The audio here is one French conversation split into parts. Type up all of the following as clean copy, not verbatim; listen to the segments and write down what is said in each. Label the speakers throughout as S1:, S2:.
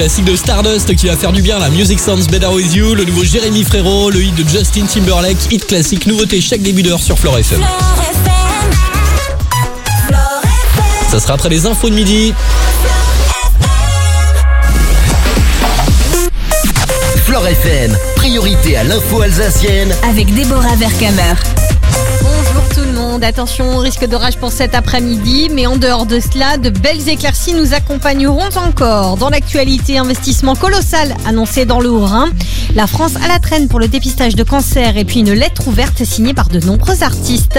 S1: classique de Stardust qui va faire du bien, la Music Sounds Better With You, le nouveau Jérémy Frérot, le hit de Justin Timberlake, hit classique, nouveauté chaque début d'heure sur Flore FM. Ça sera après les infos de midi.
S2: Flore FM, priorité à l'info alsacienne
S3: avec Déborah Vercamer.
S4: Bonjour tout le monde, attention au risque d'orage pour cet après-midi, mais en dehors de cela, de belles éclaircies nous accompagneront encore. Dans l'actualité, investissement colossal annoncé dans le Haut-Rhin, la France à la traîne pour le dépistage de cancer et puis une lettre ouverte signée par de nombreux artistes.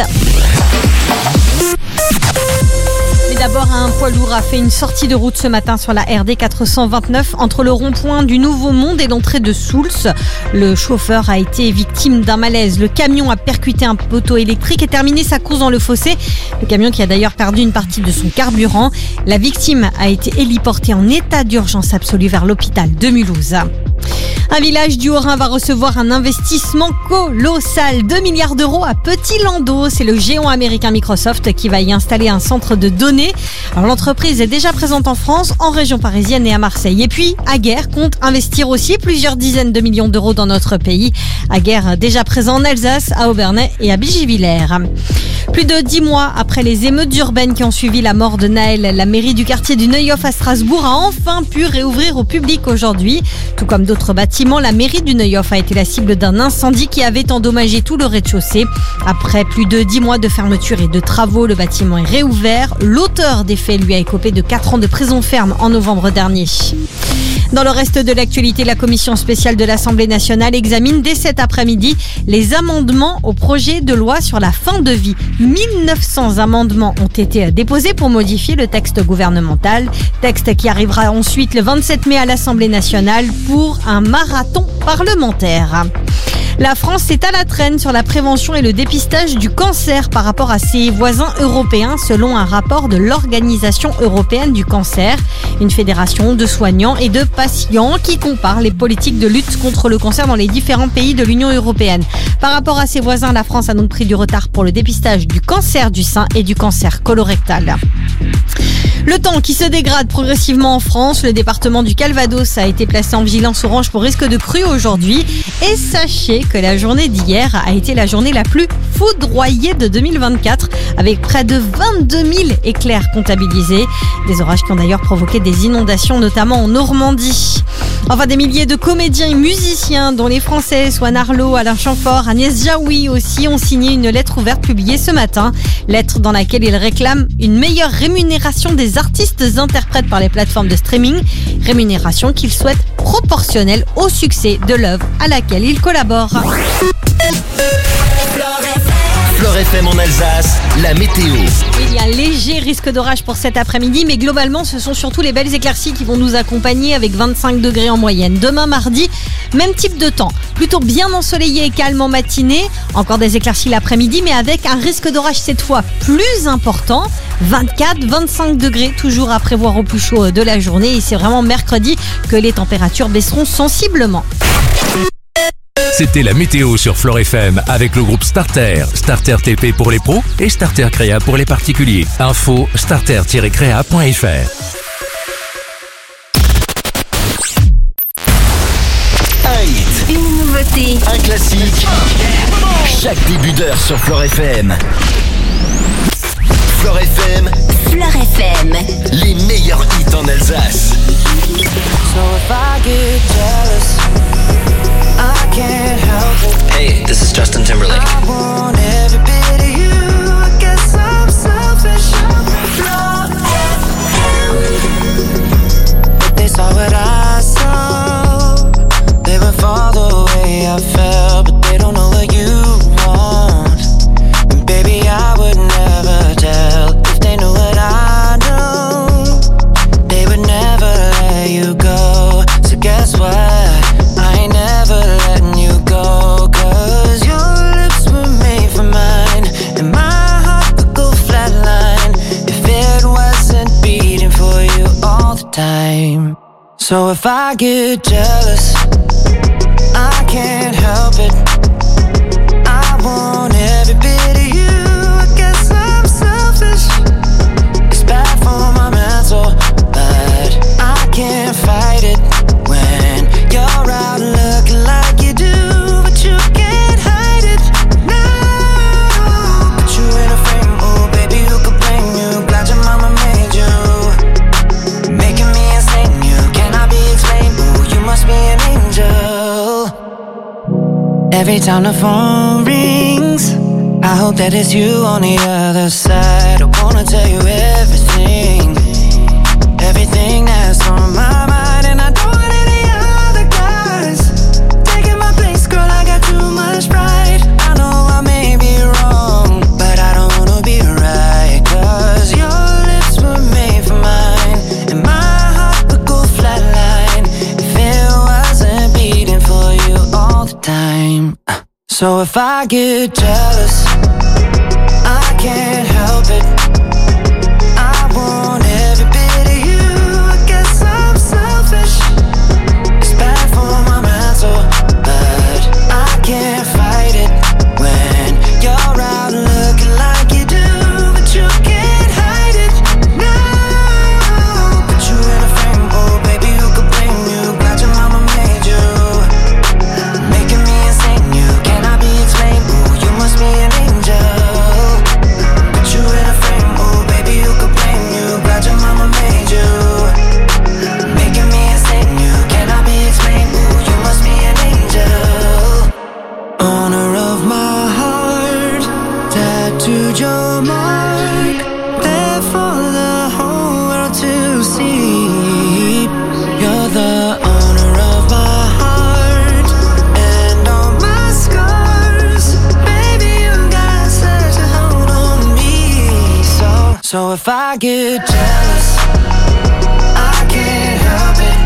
S4: Mais d'abord, un poids lourd a fait une sortie de route ce matin sur la RD 429 entre le rond-point du Nouveau Monde et l'entrée de Souls. Le chauffeur a été victime d'un malaise. Le camion a percuté un poteau électrique et terminé sa course dans le fossé. Le camion qui a d'ailleurs perdu une partie de son carburant. La victime a été héliportée en état d'urgence absolue vers l'hôpital de Mulhouse. Un village du Haut-Rhin va recevoir un investissement colossal, 2 milliards d'euros à Petit-Landau. C'est le géant américain Microsoft qui va y installer un centre de données. Alors l'entreprise est déjà présente en France, en région parisienne et à Marseille. Et puis, Aguerre compte investir aussi plusieurs dizaines de millions d'euros dans notre pays. Aguerre déjà présent en Alsace, à Obernai et à Bigivillers. Plus de 10 mois après les émeutes urbaines qui ont suivi la mort de Naël, la mairie du quartier du Neuhof à Strasbourg a enfin pu réouvrir au public aujourd'hui. Tout comme d'autres bâtiments, la mairie du Neuhof a été la cible d'un incendie qui avait endommagé tout le rez-de-chaussée. Après plus de 10 mois de fermeture et de travaux, le bâtiment est réouvert. L'auteur des faits lui a écopé de 4 ans de prison ferme en novembre dernier. Dans le reste de l'actualité, la commission spéciale de l'Assemblée nationale examine dès cet après-midi les amendements au projet de loi sur la fin de vie. 1900 amendements ont été déposés pour modifier le texte gouvernemental. Texte qui arrivera ensuite le 27 mai à l'Assemblée nationale pour un marathon parlementaire. La France est à la traîne sur la prévention et le dépistage du cancer par rapport à ses voisins européens, selon un rapport de l'Organisation européenne du cancer, une fédération de soignants et de patients qui compare les politiques de lutte contre le cancer dans les différents pays de l'Union européenne. Par rapport à ses voisins, la France a donc pris du retard pour le dépistage du cancer du sein et du cancer colorectal. Le temps qui se dégrade progressivement en France. Le département du Calvados a été placé en vigilance orange pour risque de crue aujourd'hui. Et sachez que la journée d'hier a été la journée la plus foudroyée de 2024 avec près de 22 000 éclairs comptabilisés. Des orages qui ont d'ailleurs provoqué des inondations, notamment en Normandie. Enfin, des milliers de comédiens et musiciens, dont les Français, Swan Arlo, Alain Chamfort, Agnès Jaoui aussi, ont signé une lettre ouverte publiée ce matin. Lettre dans laquelle ils réclament une meilleure rémunération des artistes interprètes par les plateformes de streaming. Rémunération qu'ils souhaitent proportionnelle au succès de l'œuvre à laquelle ils collaborent.
S2: Flore FM en Alsace, la météo.
S4: Il y a un léger risque d'orage pour cet après-midi, mais globalement, ce sont surtout les belles éclaircies qui vont nous accompagner avec 25 degrés en moyenne. Demain, mardi, même type de temps. Plutôt bien ensoleillé et calme en matinée. Encore des éclaircies l'après-midi, mais avec un risque d'orage cette fois plus important. 24-25 degrés, toujours à prévoir au plus chaud de la journée. Et c'est vraiment mercredi que les températures baisseront sensiblement.
S5: C'était la météo sur Flore FM avec le groupe Starter. Starter TP pour les pros et Starter Créa pour les particuliers. Info starter-créa.fr.
S2: Un hit,
S3: Une nouveauté.
S2: un classique. Chaque début d'heure sur Flore FM. Flore FM,
S3: Flore FM.
S2: les meilleurs hits en Alsace.
S6: So if I get jealous, I can't help it.
S7: Hey, this is Justin Timberlake.
S6: I want every bit of you. I guess I'm selfish. But they saw what I saw. They would fall the way I felt, but they don't know what you want. And baby, I would never tell if they knew what I know. They would never let you go. So guess what? I ain't never letting you go. 'Cause your lips were made for mine, and my heart would go flatline if it wasn't beating for you all the time. So if I get jealous, I can't help it. I want every bit of you. I guess I'm selfish. It's bad for my mental, but I can't fight it. Every time the phone rings, I hope that it's you on the other side. I wanna tell you everything, everything that's on my mind. And I don't want any other guys taking my place, girl, I got too much pride. I know I may be wrong, but I don't wanna be right. Cause your lips were made for mine, and my heart would go flatline if it wasn't beating for you all the time. So if I get jealous, I can't help it. I want every bit of you. I guess I'm selfish. It's bad for my mental, but I can't fight it when you're out looking like you do. But you can't hide it, no. Put you in a frame, oh baby, who could blame you? Glad your mama made you, making me insane. You cannot be explained, ooh, you must be an angel. Put you in a frame, oh baby, who could blame you? Glad your mama made you, making me insane. You cannot be explained, ooh, you must be an angel. Owner of my heart, tattooed your mark, there for the whole world to see. You're the owner of my heart and all my scars. Baby, you got such a hold on me. So if I get jealous, I can't help it.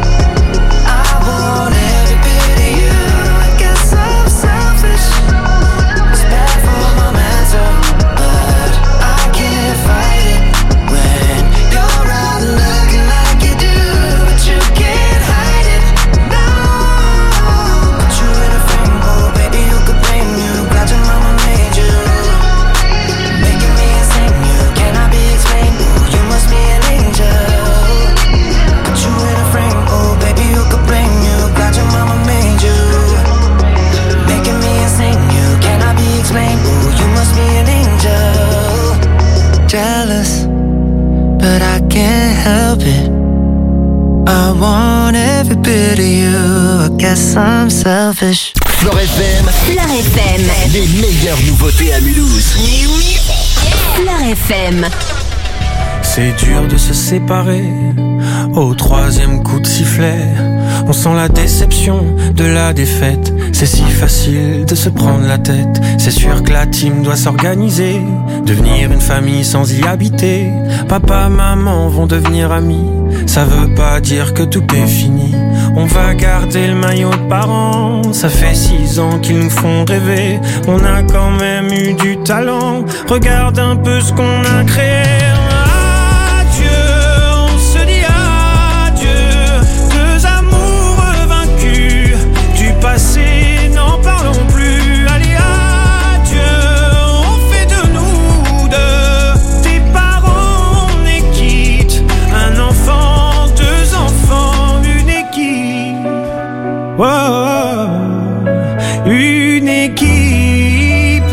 S6: I want every bit of you. I guess I'm selfish. It's bad for my mental, but I can't fight it when you're out looking like you do. But you can't hide it, no. Put you in a frame, oh baby, who could blame you? Glad your mama made you, making me insane. You cannot be explained, ooh, you must be an angel. Put you in a frame, oh baby, who could blame you? Glad your mama made you, making me insane. You cannot be explained, ooh, you must be an angel. Jealous, but I can't help it. I want every bit of you. I guess I'm selfish.
S2: Flore FM,
S3: Fleur FM.
S2: les meilleures nouveautés à Mulhouse.
S3: Fleur FM.
S7: C'est dur de se séparer au troisième coup de sifflet. On sent la déception de la défaite. C'est si facile de se prendre la tête. C'est sûr que la team doit s'organiser, devenir une famille sans y habiter. Papa, maman vont devenir amis. Ça veut pas dire que tout est fini. On va garder le maillot de parents. Ça fait 6 ans qu'ils nous font rêver. On a quand même eu du talent. Regarde un peu ce qu'on a créé. Passé, n'en parlons plus. Allez, adieu, on fait de nous deux des parents, on est quitte. Un enfant, 2 enfants, une équipe. Oh, une équipe.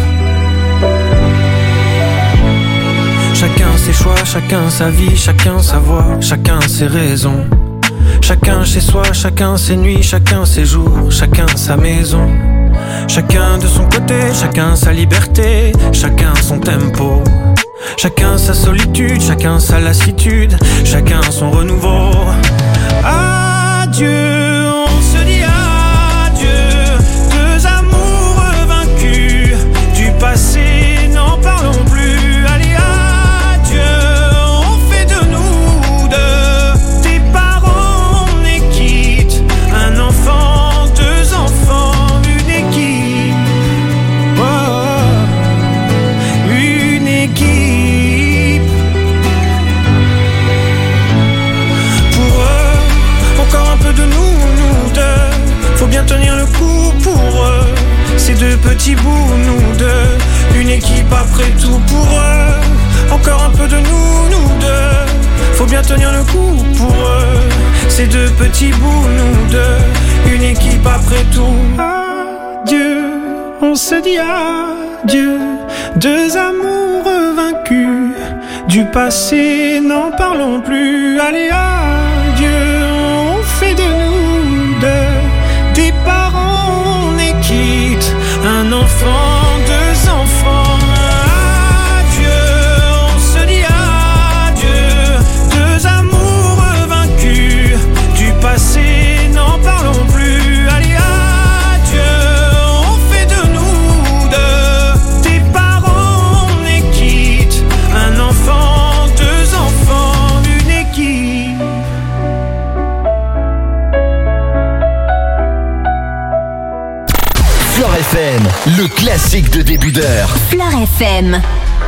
S7: Chacun ses choix, chacun sa vie, chacun sa voix, chacun ses raisons. Chacun chez soi, chacun ses nuits, chacun ses jours, chacun sa maison. Chacun de son côté, chacun sa liberté, chacun son tempo. Chacun sa solitude, chacun sa lassitude, chacun son renouveau. Adieu, on se dit adieu, 2 amoureux vaincus. Du passé, n'en parlons plus. Allez, adieu, on fait de nous deux des parents, on est quitte. Un enfant, 2 enfants, une équipe. Oh, une équipe. Pour eux, encore un peu de nous deux. Faut bien tenir le coup pour eux. Ces 2 petits bouts, nous deux. Une équipe après tout pour eux. Encore un peu de nous deux. Faut bien tenir le coup pour eux. Ces 2 petits bouts, nous deux. Une équipe après tout. Adieu, on se dit adieu. 2 amoureux vaincus. Du passé, n'en parlons plus. Allez, adieu, on fait de nous deux des parents, on est quitte. enfants, 2 enfants. Adieu, on se dit adieu. 2 amours vaincus, du passé n'en parlons plus. Allez, adieu, on fait de nous 2. Tes parents, on est quitte. Un enfant, 2 enfants, une équipe.
S2: Flore FM, le classique de début d'heure.
S3: Flore FM.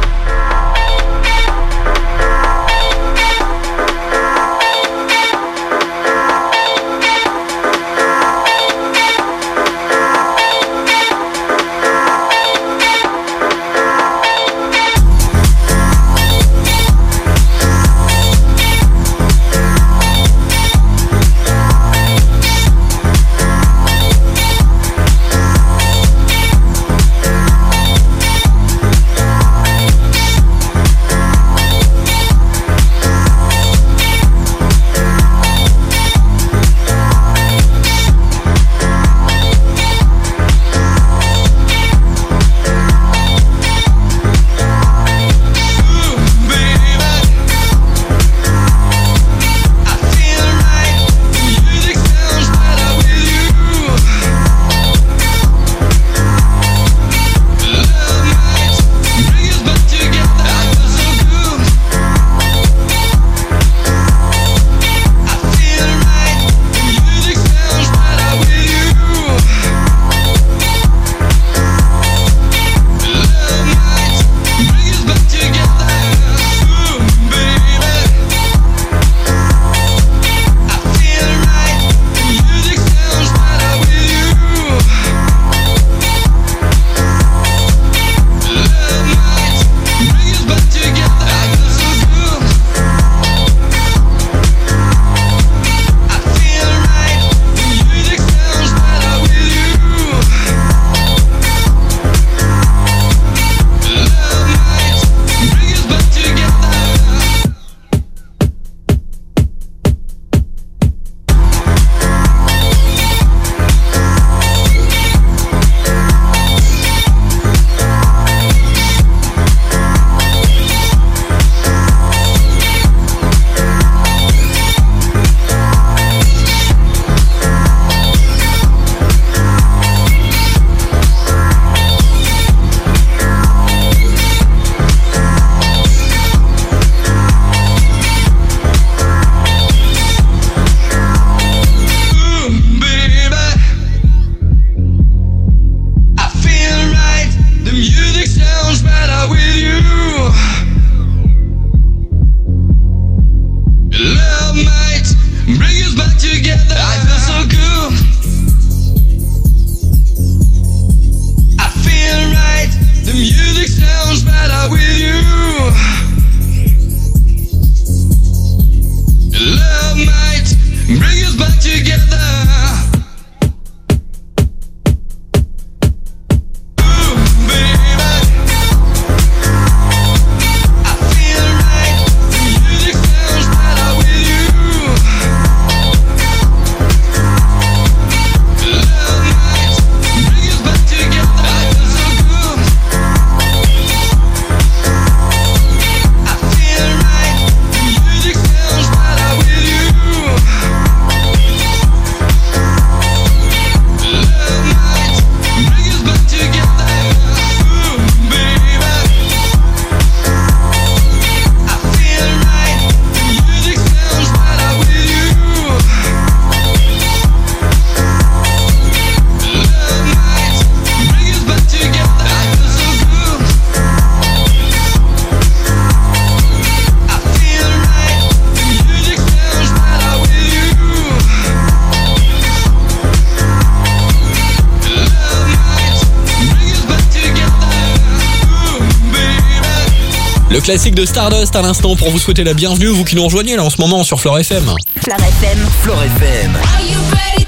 S1: Le classique de Stardust à l'instant pour vous souhaiter la bienvenue, vous qui nous rejoignez là en ce moment sur Flore FM.
S3: Flore FM.
S2: Flore FM.
S3: Are you ready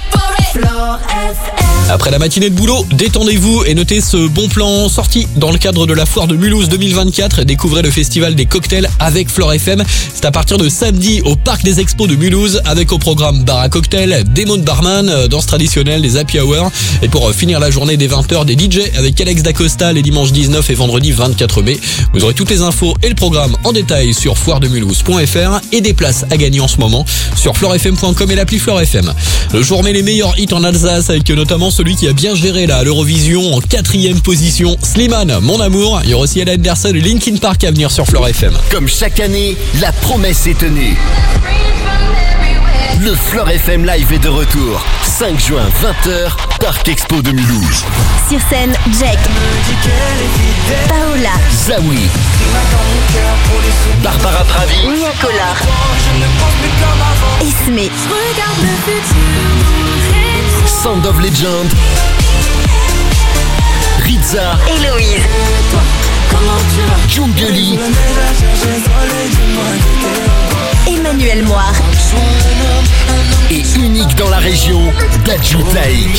S1: Après la matinée de boulot, détendez-vous et notez ce bon plan sorti dans le cadre de la foire de Mulhouse 2024. Découvrez le festival des cocktails avec Flore FM. C'est à partir de samedi au Parc des Expos de Mulhouse avec au programme bar à cocktails, démo de barman, danse traditionnelle, des happy hours. Et pour finir la journée des 20h, des DJ avec Alex Dacosta les dimanches 19 et vendredi 24 mai. Vous aurez toutes les infos et le programme en détail sur foiredemulhouse.fr et des places à gagner en ce moment sur florefm.com et l'appli Flore FM. Je vous remets les meilleurs hits en Alsace avec notamment celui qui a bien géré l'Eurovision en 4e position, Slimane, Mon Amour. Il y aura aussi Ella Anderson et Linkin Park à venir sur Flore FM.
S2: Comme chaque année, la promesse est tenue. Le Flore FM Live est de retour. 5 juin, 20h, Parc Expo de Mulhouse.
S3: Sur scène, Jack, Paola,
S2: Zawi, Barbara Pravi,
S3: Nicolas, Ismé,
S2: Sound of Legend, Rizza,
S3: Héloïse,
S2: Djungeli,
S3: Emmanuel Moire.
S2: et unique dans la région, Dadju Taïk.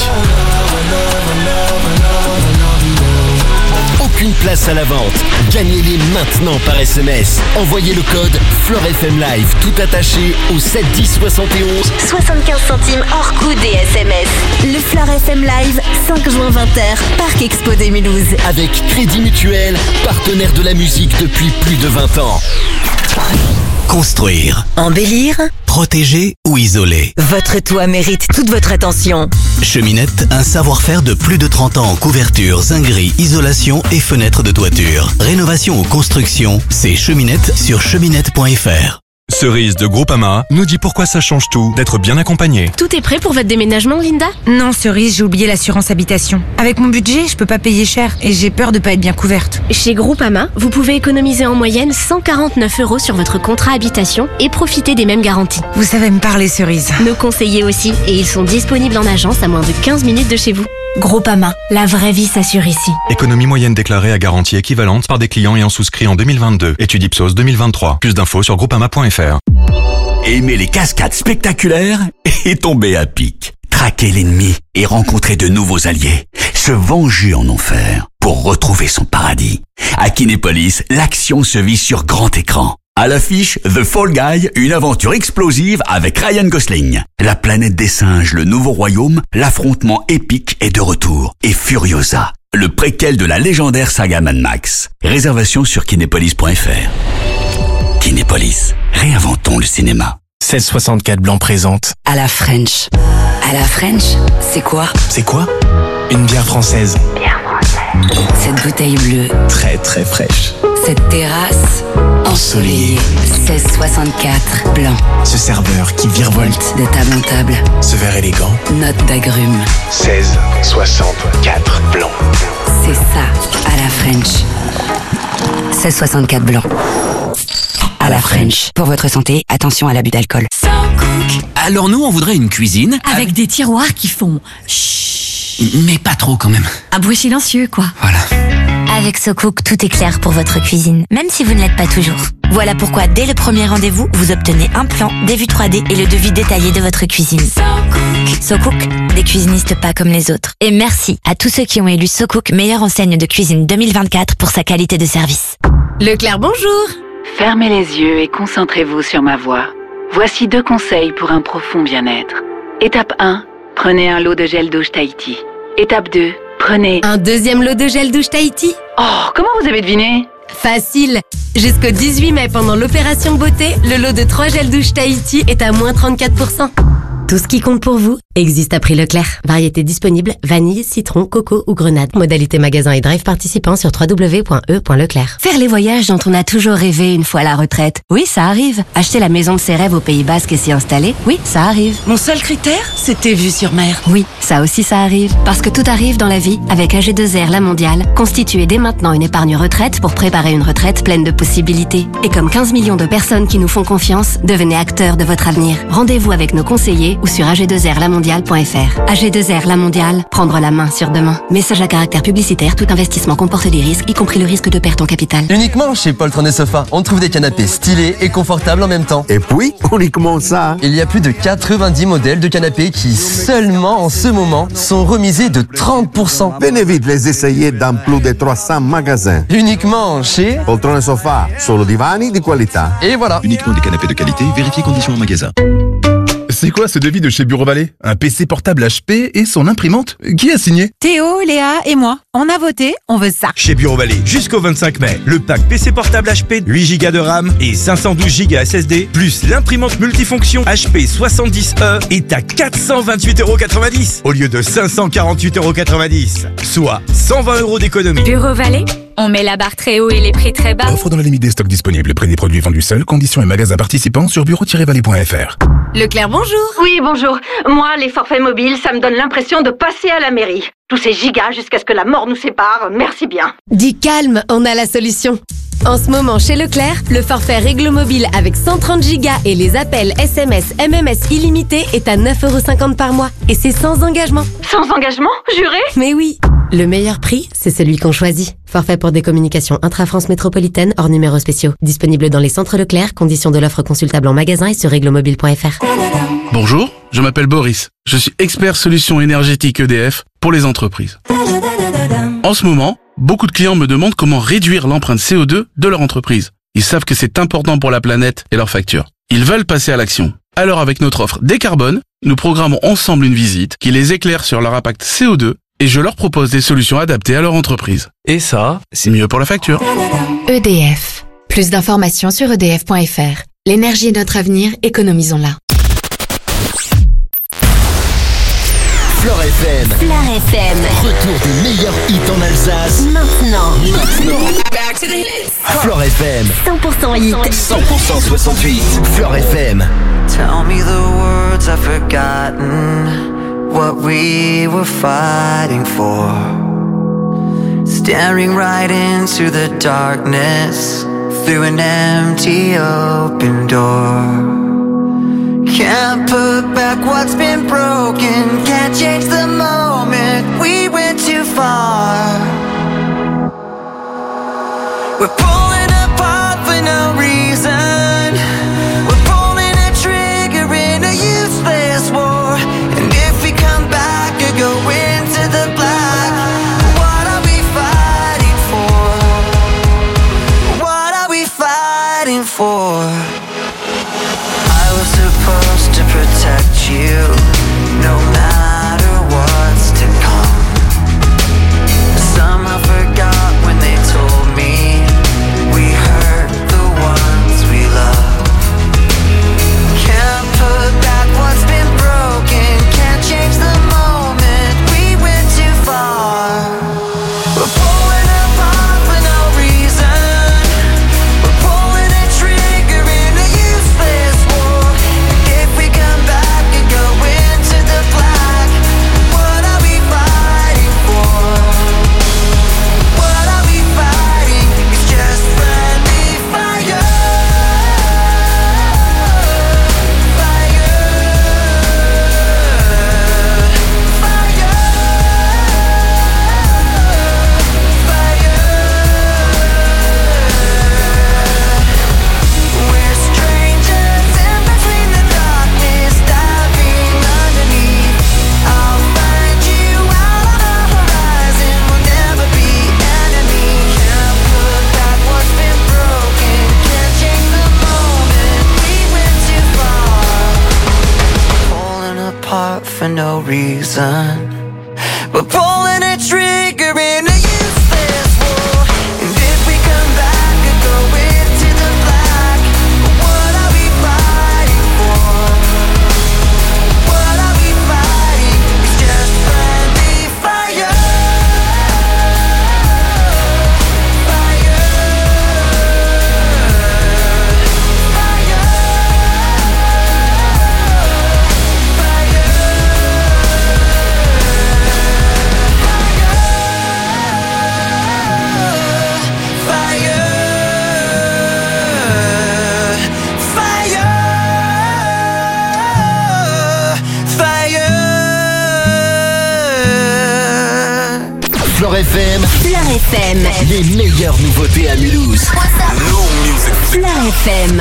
S2: Aucune place à la vente. Gagnez-les maintenant par SMS. Envoyez le code Flore FM Live tout attaché au 7 10 71.
S3: 75 centimes hors coût des SMS. Le Flore FM Live, 5 juin 20h, Parc Expo de Mulhouse.
S2: Avec Crédit Mutuel, partenaire de la musique depuis plus de 20 ans.
S8: Construire,
S3: Embellir,
S8: protéger ou isoler.
S3: votre toit mérite toute votre attention.
S8: Cheminette, un savoir-faire de plus de 30 ans en couverture, zinguerie, isolation et fenêtres de toiture. Rénovation ou construction, c'est Cheminette sur cheminette.fr.
S9: Cerise de Groupama nous dit pourquoi ça change tout d'être bien accompagné.
S10: Tout est prêt pour votre déménagement, Linda?
S11: Non, Cerise, j'ai oublié l'assurance habitation. Avec mon budget, je peux pas payer cher et j'ai peur de pas être bien couverte.
S10: Chez Groupama, vous pouvez économiser en moyenne 149 € sur votre contrat habitation et profiter des mêmes garanties.
S11: Vous savez me parler, Cerise.
S10: Nos conseillers aussi, et ils sont disponibles en agence à moins de 15 minutes de chez vous.
S11: Groupama, la vraie vie s'assure ici.
S9: Économie moyenne déclarée à garantie équivalente par des clients ayant souscrit en 2022. Étude Ipsos 2023. Plus d'infos sur groupama.fr.
S12: Aimer les cascades spectaculaires et tomber à pic. Traquer l'ennemi et rencontrer de nouveaux alliés. Se venger en enfer pour retrouver son paradis. À Kinépolis, l'action se vit sur grand écran. À l'affiche, The Fall Guy, une aventure explosive avec Ryan Gosling. La planète des singes, le nouveau royaume, l'affrontement épique est de retour. Et Furiosa, le préquel de la légendaire saga Mad Max. Réservation sur kinépolis.fr. Kinépolis, réinventons le cinéma.
S13: 1664 Blanc présente.
S14: À la French. À la French, c'est quoi?
S13: C'est quoi? Une bière française.
S14: Bière française. Cette bouteille bleue.
S13: Très très fraîche.
S14: Cette terrasse ensoleillée. 1664 Blanc.
S13: Ce serveur qui virevolte
S14: de table en table.
S13: Ce verre élégant.
S14: Note d'agrumes.
S13: 1664 Blanc.
S14: C'est ça, à la French. 1664 Blanc. À la French. Pour votre santé, attention à l'abus d'alcool.
S15: Alors nous, on voudrait une cuisine
S16: avec des tiroirs qui font chut.
S15: Mais pas trop quand même.
S16: Un bruit silencieux, quoi.
S15: Voilà.
S17: Avec SoCook, tout est clair pour votre cuisine, même si vous ne l'êtes pas toujours. Voilà pourquoi, dès le premier rendez-vous, vous obtenez un plan, des vues 3D et le devis détaillé de votre cuisine. SoCook, des cuisinistes pas comme les autres. Et merci à tous ceux qui ont élu SoCook meilleure enseigne de cuisine 2024 pour sa qualité de service.
S10: Leclerc, bonjour.
S18: Fermez les yeux et concentrez-vous sur ma voix. Voici 2 conseils pour un profond bien-être. Étape 1, prenez un lot de gel douche Tahiti. Étape 2, prenez...
S10: Un deuxième lot de gel douche Tahiti?
S18: Oh, comment vous avez deviné?
S10: Facile. Jusqu'au 18 mai, pendant l'opération beauté, le lot de 3 gels douche Tahiti est à moins 34%. Tout ce qui compte pour vous existe à prix Leclerc. Variété disponible, vanille, citron, coco ou grenade. Modalité magasin et drive participant sur www.e.leclerc.
S14: Faire les voyages dont on a toujours rêvé une fois à la retraite. Oui, ça arrive. Acheter la maison de ses rêves au Pays Basque et s'y installer. Oui, ça arrive.
S16: Mon seul critère, c'était vue sur mer.
S14: Oui, ça aussi ça arrive. Parce que tout arrive dans la vie avec AG2R La Mondiale. Constituez dès maintenant une épargne retraite pour préparer une retraite pleine de possibilités. Et comme 15 millions de personnes qui nous font confiance, devenez acteurs de votre avenir. Rendez-vous avec nos conseillers ou sur AG2R La Mondiale. lamondiale.fr. AG2R La Mondiale, prendre la main sur demain. Message à caractère publicitaire, tout investissement comporte des risques, y compris le risque de perte en capital.
S19: Uniquement chez Poltron et Sofa, on trouve des canapés stylés et confortables en même temps.
S20: Et puis, uniquement ça.
S19: Il y a plus de 90 modèles de canapés qui, seulement en ce moment, sont remisés de 30%.
S20: Venez vite les essayer dans plus de 300 magasins.
S19: Uniquement chez
S20: Poltron et Sofa, solo divani di qualità.
S19: Et voilà.
S9: Uniquement des canapés de qualité, vérifiez conditions en magasin.
S21: C'est quoi ce devis de chez Bureau Vallée? Un PC portable HP et son imprimante? Qui a signé?
S11: Théo, Léa et moi. On a voté, on veut ça.
S22: Chez Bureau Vallée, jusqu'au 25 mai, le pack PC portable HP, 8 Go de RAM et 512 Go SSD, plus l'imprimante multifonction HP 70E est à 428,90 € au lieu de 548,90 €, soit 120 € d'économie.
S23: Bureau Vallée, on met la barre très haut et les prix très bas.
S21: Offre dans la limite des stocks disponibles. Prix des produits vendus seuls. Conditions et magasins participants sur bureau-vallée.fr.
S11: Leclerc, bonjour.
S24: Oui, bonjour. Moi, les forfaits mobiles, ça me donne l'impression de passer à la mairie. Tous ces gigas jusqu'à ce que la mort nous sépare, merci bien.
S10: Dis calme, on a la solution. En ce moment, chez Leclerc, le forfait Réglo Mobile avec 130 Go et les appels SMS, MMS illimités est à 9,50 € par mois. Et c'est sans engagement.
S24: Sans engagement, juré?
S10: Mais oui. Le meilleur prix, c'est celui qu'on choisit. Forfait pour des communications intra-France métropolitaine hors numéros spéciaux. Disponible dans les centres Leclerc, conditions de l'offre consultable en magasin et sur réglomobile.fr.
S25: Bonjour, je m'appelle Boris. Je suis expert solutions énergétiques EDF pour les entreprises. En ce moment, beaucoup de clients me demandent comment réduire l'empreinte CO2 de leur entreprise. Ils savent que c'est important pour la planète et leurs factures. Ils veulent passer à l'action. Alors avec notre offre Décarbone, nous programmons ensemble une visite qui les éclaire sur leur impact CO2 et je leur propose des solutions adaptées à leur entreprise. Et ça, c'est mieux pour la facture.
S26: EDF. Plus d'informations sur edf.fr. L'énergie est notre avenir, économisons-la.
S2: Flore FM.
S3: Flore FM.
S2: Retour des meilleurs hits en Alsace.
S3: Maintenant.
S2: Flore FM.
S3: 100% hit.
S2: 100% 68. Flore FM.
S6: Tell me the words I've forgotten. What we were fighting for. Staring right into the darkness through an empty open door. Can't put back what's been broken. Can't change the moment. We went too far. We're pulling apart for no reason. We're pulling a trigger in a useless war. And if we come back or go into the black, what are we fighting for? What are we fighting for? I was supposed to protect you, no matter what's to come. Somehow forgot when they told me we hurt the ones we love. Can't put back what's been broken, can't change the moment. We went too far. We're pulling apart for no reason. We're pulling a trigger in a useless war. And if we come back and go into the black, what are we fighting for? What are we fighting? It's just friendly fire. We're strangers in between the darkness, diving underneath. I'll find you out on the horizon. We'll never be enemies. Can't put back what's been broken. Can't change the moment. We went too far. Pulling apart for no reason. We're pulling a trigger in a useless war. And if we come back and go into the black, what are we fighting for? What are we fighting? It's just friendly fire.
S3: FM.
S2: Les meilleures nouveautés à Mulhouse.
S3: Flair FM.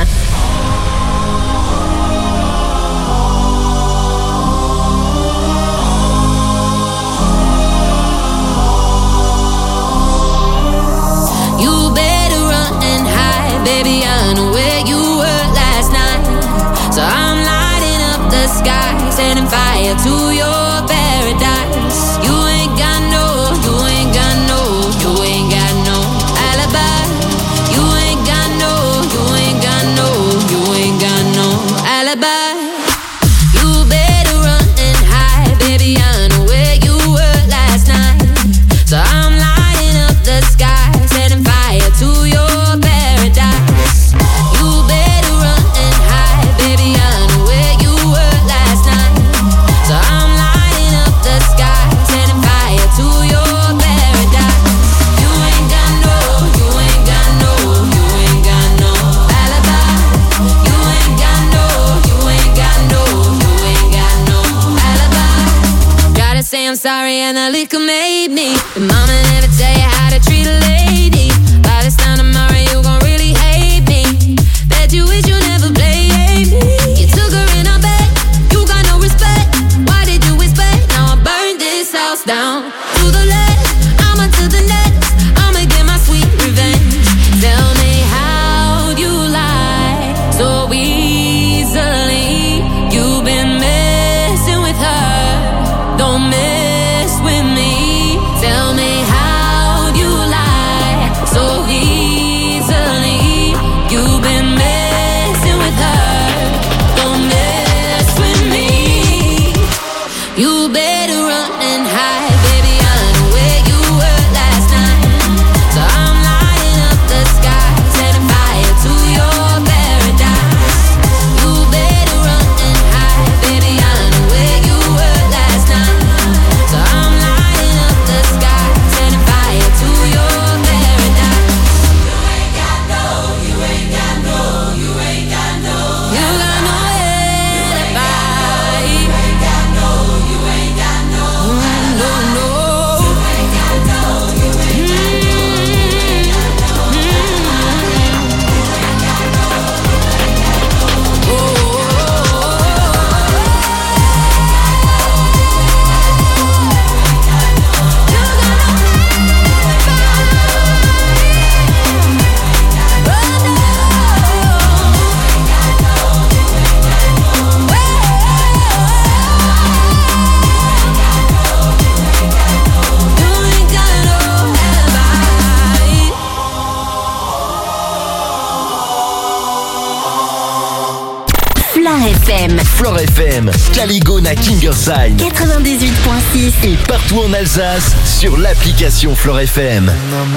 S1: You better run and hide, baby, I know where you were last night. So I'm lighting up the sky, setting fire to your paradise. You ain't got no alibi. You ain't got no alibi. You better run and hide, baby, I know where you were last night. So I'm lighting up the sky, setting fire to your paradise. You better run and hide, baby, I know where you were last night. So I'm lighting up the sky, setting fire to your paradise. You ain't got no alibi. You ain't got no alibi. Gotta say I'm sorry and the liquor made me. But mama never tell you how to treat a lady. By this time tomorrow you gon' really hate me. Bet you wish you never played me. You took her in her bed, you got no respect. Why did you expect? Now I burned this house down to the left, I'ma to the next. I'ma get my sweet revenge. Tell me how'd you lie so easily? You've been messing with her, don't mess with me. Tell me how'd you lie so easily? You've been messing with her, don't mess with me. You better run and hide, baby, I know where you were last night. So I'm lighting up the sky, setting fire to your paradise. You better run and hide, baby, I know where you were last night. So I'm lighting up the sky, setting fire to your paradise. You ain't got no alibi. You ain't got no
S2: Flair FM, Caligone à Kingersheim
S3: 98.6
S2: et partout en Alsace sur l'application Flair FM.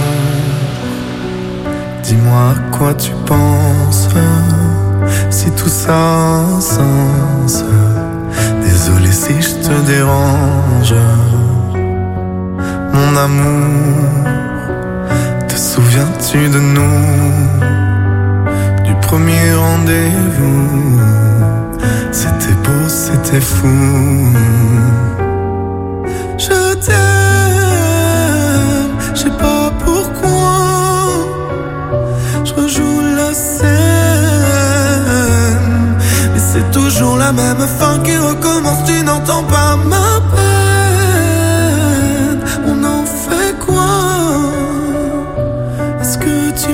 S4: Dis-moi à quoi tu penses, si tout ça a un sens. Désolé si je te dérange. Mon amour, te souviens-tu de nous, du premier rendez-vous? C'était beau, c'était fou. Je t'aime, je sais pas pourquoi. Je rejoue la scène, mais c'est toujours la même fin qui recommence. Tu n'entends pas ma peine. On en fait quoi? Est-ce que tu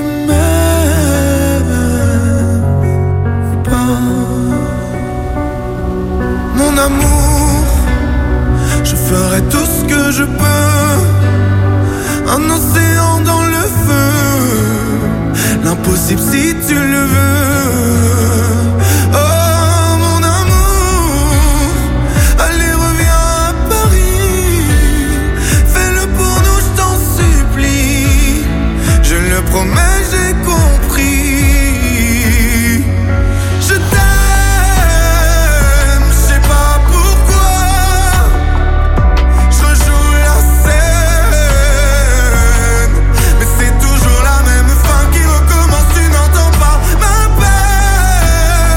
S4: m'aimes ou pas? Mon amour, je ferai tout ce que je peux. Un océan dans le feu, l'impossible si tu le veux. Oh mon amour, allez reviens à Paris. Fais-le pour nous, je t'en supplie. Je le promets, j'ai compris. Je t'aime, je sais pas pourquoi. Je rejoue la scène, mais c'est toujours la même fin qui recommence. Tu n'entends pas ma peine.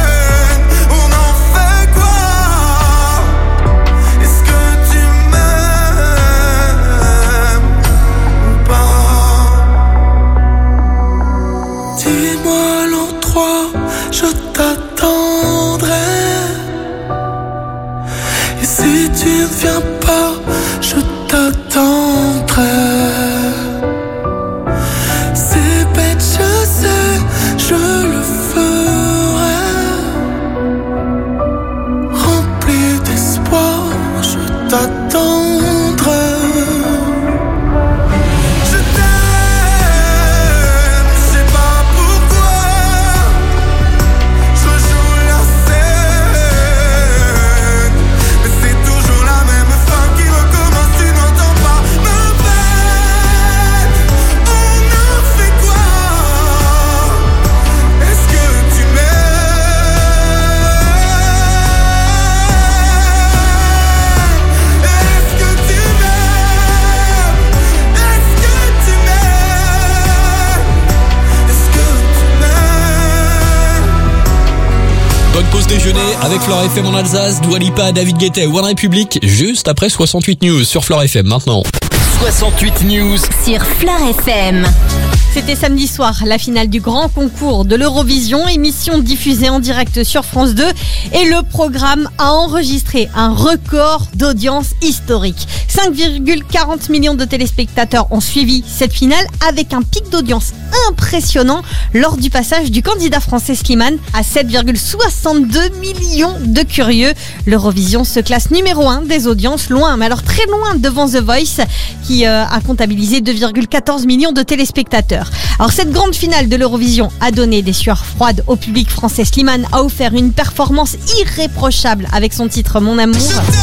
S5: Bonne pause déjeuner avec Flore FM en Alsace, Dua Lipa, David Guetta et One Republic, juste après 68 News sur Flore FM maintenant.
S2: 68 News
S3: sur Flore FM.
S7: C'était samedi soir, la finale du grand concours de l'Eurovision, émission diffusée en direct sur France 2 et le programme a enregistré un record d'audience historique. 5,40 millions de téléspectateurs ont suivi cette finale avec un pic d'audience impressionnant lors du passage du candidat français Slimane à 7,62 millions de curieux. L'Eurovision se classe numéro 1 des audiences, loin, mais alors très loin devant The Voice qui a comptabilisé 2,14 millions de téléspectateurs. Alors cette grande finale de l'Eurovision a donné des sueurs froides au public français. Slimane a offert une performance irréprochable avec son titre Mon Amour.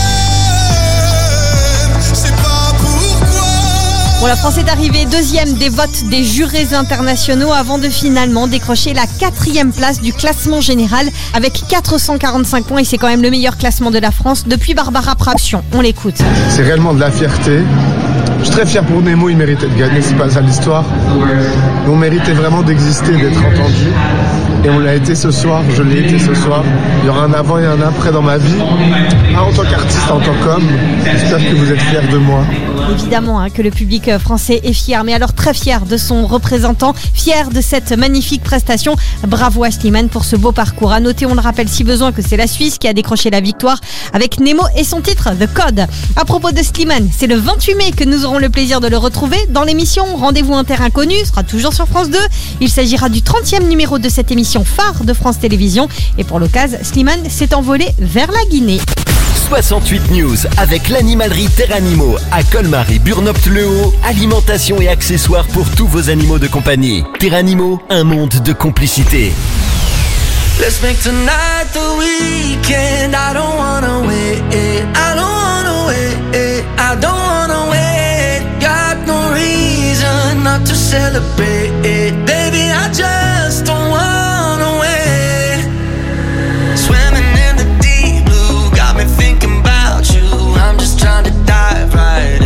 S7: Bon, la France est arrivée deuxième des votes des jurés internationaux avant de finalement décrocher la 4e place du classement général avec 445 points et c'est quand même le meilleur classement de la France depuis Barbara Pravion. On l'écoute.
S8: C'est réellement de la fierté. Je suis très fier pour Nemo, il méritait de gagner, c'est pas ça l'histoire. Mais on méritait vraiment d'exister, d'être entendu. Et on l'a été ce soir, je l'ai été ce soir. Il y aura un avant et un après dans ma vie. En tant qu'artiste, en tant qu'homme, j'espère que vous êtes fiers de moi.
S7: Évidemment que le public français est fier, mais alors très fier de son représentant, fier de cette magnifique prestation. Bravo à Slimane pour ce beau parcours. À noter, on le rappelle si besoin, que c'est la Suisse qui a décroché la victoire avec Nemo et son titre The Code. À propos de Slimane, c'est le 28 mai que nous aurons le plaisir de le retrouver dans l'émission Rendez-vous en terre inconnue, sera toujours sur France 2. Il s'agira du 30e numéro de cette émission phare de France Télévisions et pour l'occasion, Slimane s'est envolé vers la Guinée.
S2: 68 News avec l'animalerie Terre Animaux à Colmar et Burnopte-le-Haut. Alimentation et accessoires pour tous vos animaux de compagnie. Terre Animaux, un monde de complicité.
S6: Let's make tonight the weekend. I don't wanna wait. I don't wanna wait. I don't wanna wait. Got no reason not to celebrate. Baby, I just don't wanna wait. Swimming in the deep blue got me thinking about you. I'm just trying to dive right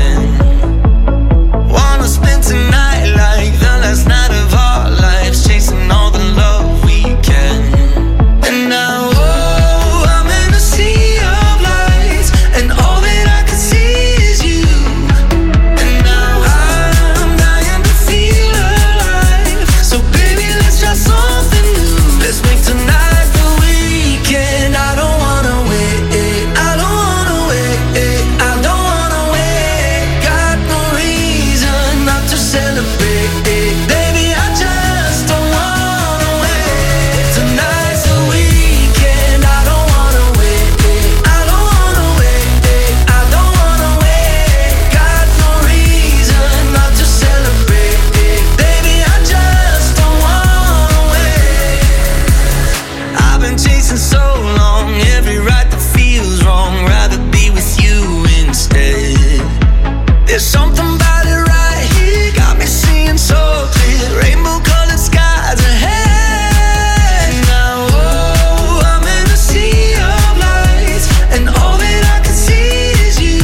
S6: in. Wanna spend tonight like the last night of our lives, chasing all the love we can. And now, oh, I'm in a sea of lights, and all that I can see is you. And now I'm dying to feel alive. So baby, let's try something new. Let's make tonight the weekend. I don't wanna wait. I don't wanna wait. I don't wanna wait. Got no reason not to celebrate. Baby, I just don't wanna wait. Tonight's the weekend. I don't wanna wait. I don't wanna wait. I don't wanna wait. Got no reason not to celebrate. Baby, I just don't wanna wait. I've been chasing so long, every ride that feels wrong. Rather be with you instead. There's something about it right here, got me seeing so clear. Rainbow colored skies ahead. Now, oh, I'm in a sea of lights, and all that I can see is you.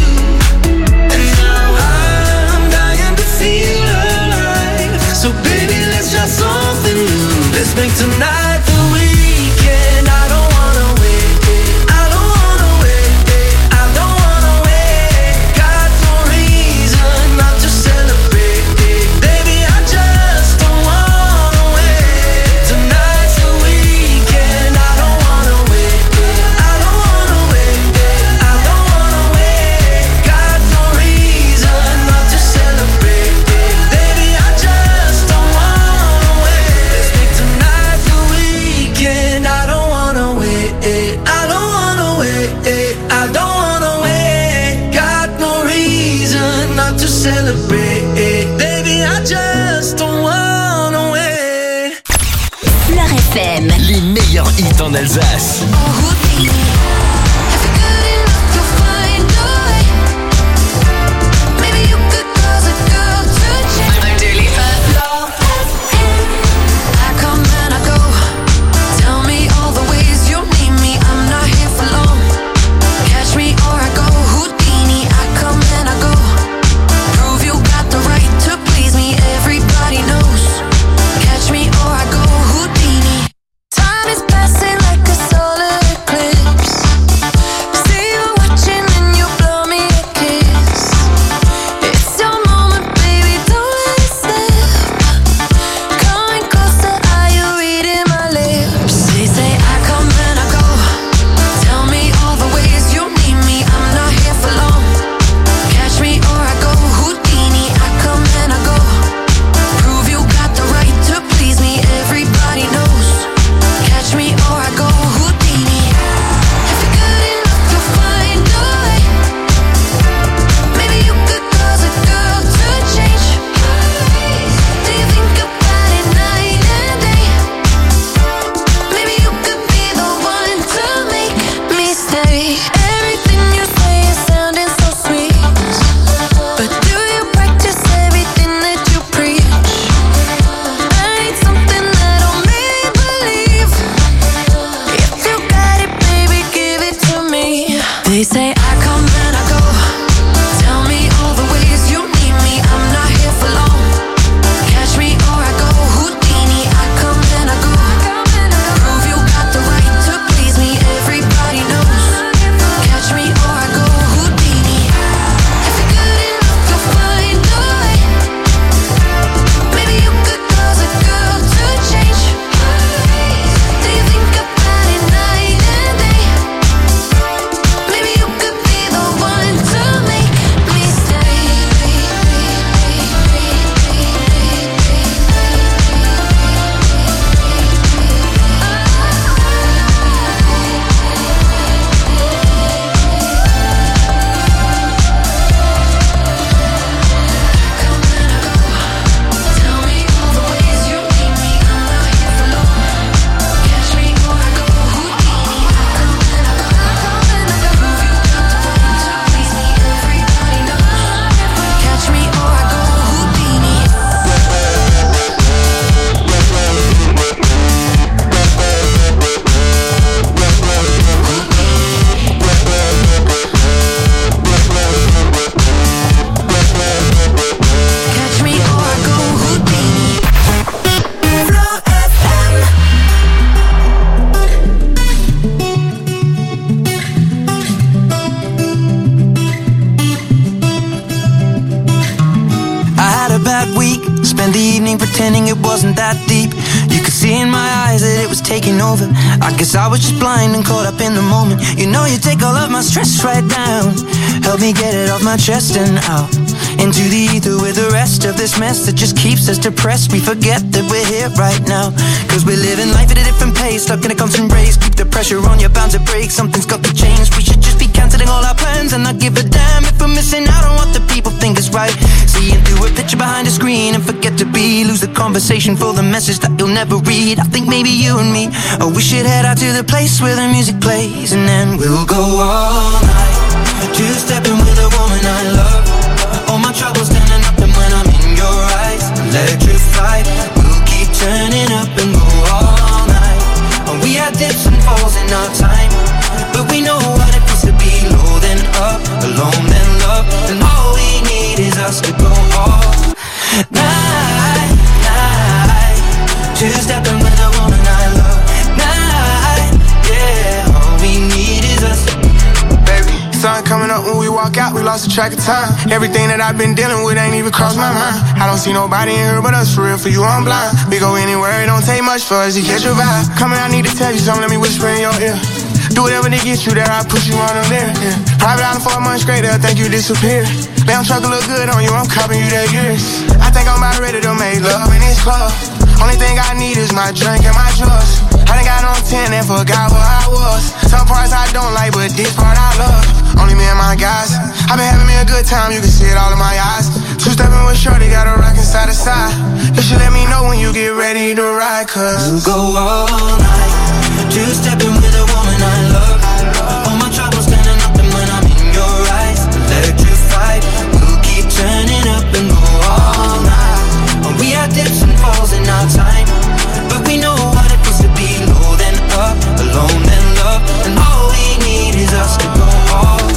S6: And now I'm dying to feel alive. So baby, let's try something new. Let's make tonight the weekend. I don't wanna wait. I don't wanna wait. I don't wanna wait. Got no reason not to celebrate. Baby, I just don't wanna wait. Tonight's the weekend. I don't wanna wait. I don't wanna wait. I don't wanna wait. Got no reason not to celebrate. Baby, I just don't wanna wait. Let's make tonight the weekend. I don't wanna wait. I don't wanna wait. I don't wanna wait. Got no reason not to celebrate. Baby, I just don't wanna wait.
S3: Flore FM.
S2: Les meilleurs hits en Alsace.
S1: Time is passing like a solar
S6: pretending it wasn't that deep. You could see in my eyes that it was taking over. I guess I was just blind and caught up in the moment. You know you take all of my stress right down. Help me get it off my chest and out into the ether with the rest of this mess that just keeps us depressed. We forget that we're here right now, cause we're living life at a different pace, stuck in a constant race. Keep the pressure on, you're bound to break. Something's got to change. We should just be cancelling all our plans and not give a damn if we're missing out on what the people think is right. Seeing through a picture behind a screen and forget to be. Lose the conversation for the message that you'll never read. I think maybe you and me, oh, we should head out to the place where the music plays, and then we'll go all night, two-stepping with a woman I love. All my troubles standing up, and when I'm in your eyes, electrified. We'll keep turning up and go all night. And we had dips and falls in our time, but we know what it feels to be low then up, alone then love. And all we need is us to go all night, night. Two-stepping with a woman I love. Night, yeah. All we need is us.
S12: Baby, sun coming up when we walk out, we lost the track of time. Everything that I've been dealing with ain't even crossed my mind. I don't see nobody in here but us, for real, for you I'm blind. We go anywhere, it don't take much for us to catch your vibe. Come here, I need to tell you something, let me whisper in your ear. Do whatever to get you there, I push you on a mirror, yeah. Private island for a month straight, they'll think you disappear. Damn truck look good on you, I'm copping you that years. I think I'm about ready to make love in this club. Only thing I need is my drink and my drugs. I done got on 10 and forgot where I was. Some parts I don't like, but this part I love. Only me and my guys. I been having me a good time, you can see it all in my eyes. Two-stepping with shorty, got a rockin' side to side. You should let me know when you get ready to ride, cause
S6: we'll go all night, two-stepping with a woman I love. All my troubles standing up, and when I'm in your eyes, electrified. We'll keep turning up and go all night. And we had dips and falls in our time, but we know what it feels to be low then up, alone then love. And all we need is us to go all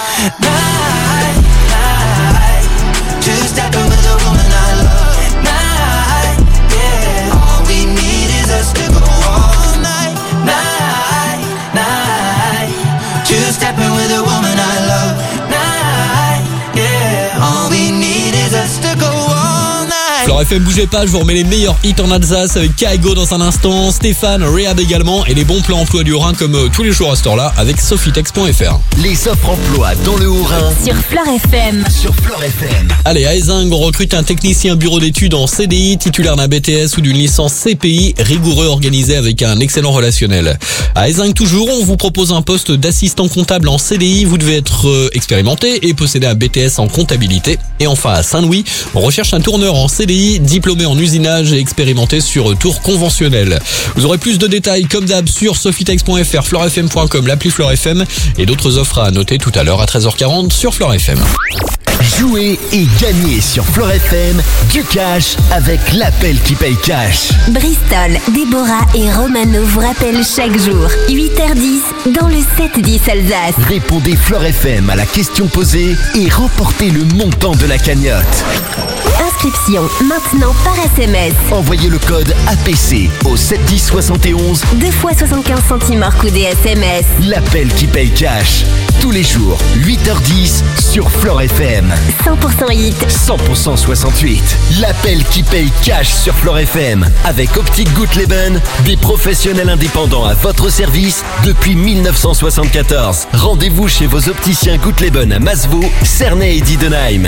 S6: night, night. Two-stepping with a woman I love. Night, yeah. All we need is us to go all night, night, night. Two-stepping with a woman I love. Night, yeah. All we need is us to go all night.
S5: Flore FM, bougez pas, je vous remets les meilleurs hits en Alsace avec Kaigo dans un instant, Stéphane, Rehab également, et les bons plans emploi du Haut-Rhin comme tous les jours à ce temps-là avec Sophitex.fr.
S2: Les offres emploi dans le Haut-Rhin
S3: sur Flore FM.
S2: Sur Flore FM.
S5: Allez, à Ézingue, on recrute un technicien bureau d'études en CDI, titulaire d'un BTS ou d'une licence CPI, rigoureux, organisé avec un excellent relationnel. À Ézingue toujours, on vous propose un poste d'assistant comptable en CDI. Vous devez être expérimenté et posséder un BTS en comptabilité. Et enfin, à Saint-Louis, on recherche un tourneur en CDI, diplômé en usinage et expérimenté sur tour conventionnel. Vous aurez plus de détails comme d'hab sur sophitex.fr, florefm.com, l'appli Flore FM et d'autres offres à noter tout à l'heure à 13h40 sur Flore FM.
S2: Jouez et gagnez sur Flore FM du cash avec l'appel qui paye cash.
S3: Bristol, Déborah et Romano vous rappellent chaque jour, 8h10 dans le 7-10 Alsace.
S2: Répondez Flore FM à la question posée et remportez le montant de la cagnotte.
S3: Inscription maintenant par SMS.
S2: Envoyez le code APC au 71071.
S3: 2 fois 75 centimes hors coût des SMS.
S2: L'appel qui paye cash. Tous les jours, 8h10 sur Flore FM.
S3: 100% hit.
S2: 100% 68. L'appel qui paye cash sur Flore FM. Avec Optique Guttleben, des professionnels indépendants à votre service depuis 1974. Rendez-vous chez vos opticiens Guttleben à Masevaux, Cernay et Diedenheim.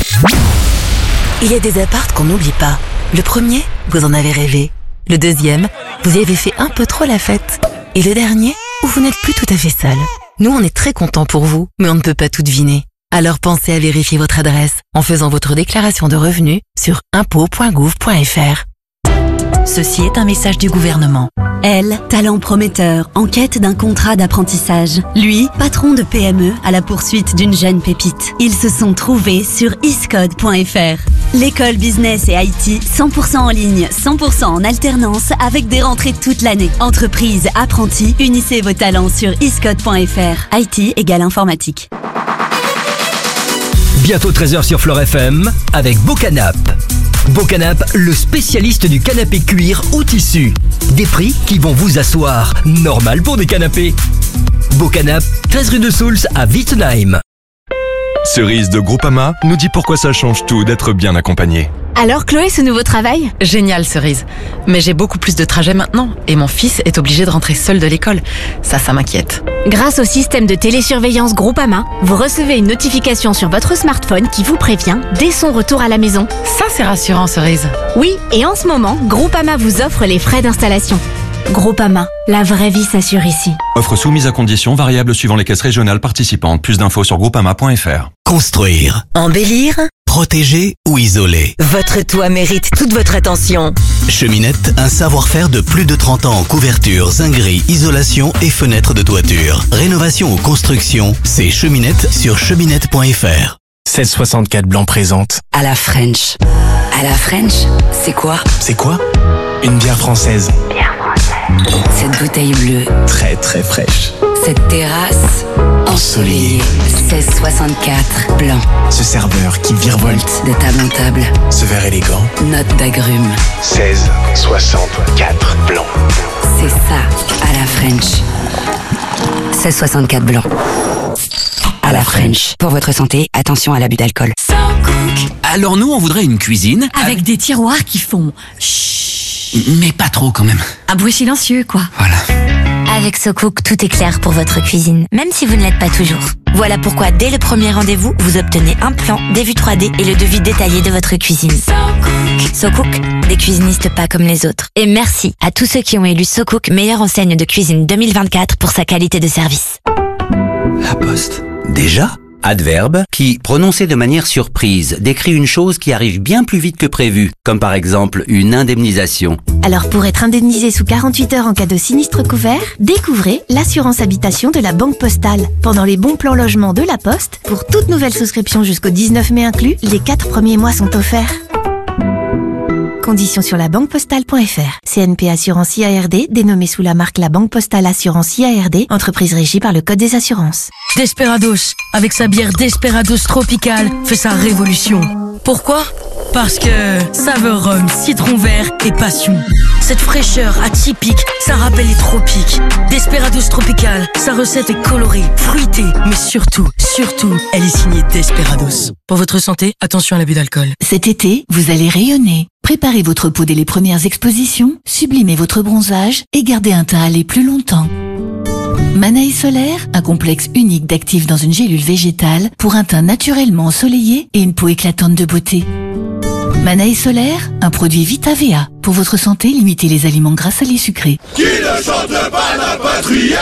S13: Il y a des apparts qu'on n'oublie pas. Le premier, vous en avez rêvé. Le deuxième, vous y avez fait un peu trop la fête. Et le dernier, où vous n'êtes plus tout à fait seul. Nous, on est très contents pour vous, mais on ne peut pas tout deviner. Alors pensez à vérifier votre adresse en faisant votre déclaration de revenus sur impôts.gouv.fr. Ceci est un message du gouvernement.
S15: Elle, talent prometteur, en quête d'un contrat d'apprentissage. Lui, patron de PME à la poursuite d'une jeune pépite. Ils se sont trouvés sur iscode.fr. L'école business et IT, 100% en ligne, 100% en alternance avec des rentrées toute l'année. Entreprise, apprentis, unissez vos talents sur iscode.fr. IT égale informatique.
S16: Bientôt 13h sur Flore FM avec Beaucanap. Beaucanap, le spécialiste du canapé cuir au tissu. Des prix qui vont vous asseoir. Normal pour des canapés. Beaucanap, 13 rue de Soultz à Wittenheim.
S9: Cerise de Groupama nous dit pourquoi ça change tout d'être bien accompagné.
S14: Alors Chloé, ce nouveau travail ?
S17: Génial, Cerise. Mais j'ai beaucoup plus de trajets maintenant et mon fils est obligé de rentrer seul de l'école. Ça m'inquiète.
S14: Grâce au système de télésurveillance Groupama, vous recevez une notification sur votre smartphone qui vous prévient dès son retour à la maison.
S17: Ça, c'est rassurant, Cerise.
S14: Oui, et en ce moment, Groupama vous offre les frais d'installation. Groupama, la vraie vie s'assure ici.
S18: Offre soumise à conditions variables suivant les caisses régionales participantes. Plus d'infos sur groupama.fr.
S19: Construire,
S13: Embellir,
S19: protéger ou isoler.
S13: votre toit mérite toute votre attention.
S19: Cheminette, un savoir-faire de plus de 30 ans en couverture, zinguerie, isolation et fenêtres de toiture. Rénovation ou construction, c'est Cheminette sur cheminette.fr.
S20: 1664 Blanc présente.
S13: À la French. À la French, c'est quoi?
S20: C'est quoi? Une bière française.
S13: Cette bouteille bleue.
S20: Très très fraîche.
S13: Cette terrasse ensoleillée. 1664 Blanc.
S20: Ce serveur qui virevolte.
S13: De table en table.
S20: Ce verre élégant.
S13: Note d'agrumes.
S20: 1664 Blanc.
S13: C'est ça, à la French. 1664 Blanc. À la French. Pour votre santé, attention à l'abus d'alcool.
S27: Alors nous, on voudrait une cuisine
S14: Avec des tiroirs qui font
S27: mais pas trop quand même.
S14: un bruit silencieux, quoi.
S27: Voilà.
S28: Avec SoCook, tout est clair pour votre cuisine, même si vous ne l'êtes pas toujours. Voilà pourquoi, dès le premier rendez-vous, vous obtenez un plan, des vues 3D et le devis détaillé de votre cuisine. SoCook, des cuisinistes pas comme les autres. Et merci à tous ceux qui ont élu SoCook meilleure enseigne de cuisine 2024 pour sa qualité de service.
S19: La Poste. Déjà? Adverbe, qui, prononcé de manière surprise, décrit une chose qui arrive bien plus vite que prévu, comme par exemple une indemnisation.
S14: Alors pour être indemnisé sous 48 heures en cas de sinistre couvert, découvrez l'assurance habitation de la Banque Postale. Pendant les bons plans logement de la Poste, pour toute nouvelle souscription jusqu'au 19 mai inclus, les 4 premiers mois sont offerts. Conditions sur labanquepostale.fr. CNP Assurance IARD, dénommée sous la marque La Banque Postale Assurance IARD, entreprise régie par le Code des assurances.
S29: Desperados, avec sa bière Desperados Tropical, fait sa révolution. Pourquoi ? Parce que saveur rhum, citron vert et passion. Cette fraîcheur atypique, ça rappelle les tropiques. Desperados Tropical, sa recette est colorée, fruitée, mais surtout, elle est signée Desperados. Pour votre santé, attention à l'abus d'alcool.
S30: Cet été, vous allez rayonner. Préparez votre peau dès les premières expositions, sublimez votre bronzage et gardez un teint hâlé plus longtemps. Manaï Solaire, un complexe unique d'actifs dans une gélule végétale pour un teint naturellement ensoleillé et une peau éclatante de beauté. Manaï Solaire, un produit VitaVA. Pour votre santé, limitez les aliments gras, salés, sucrés.
S31: Qui ne chante pas n'a pas trié.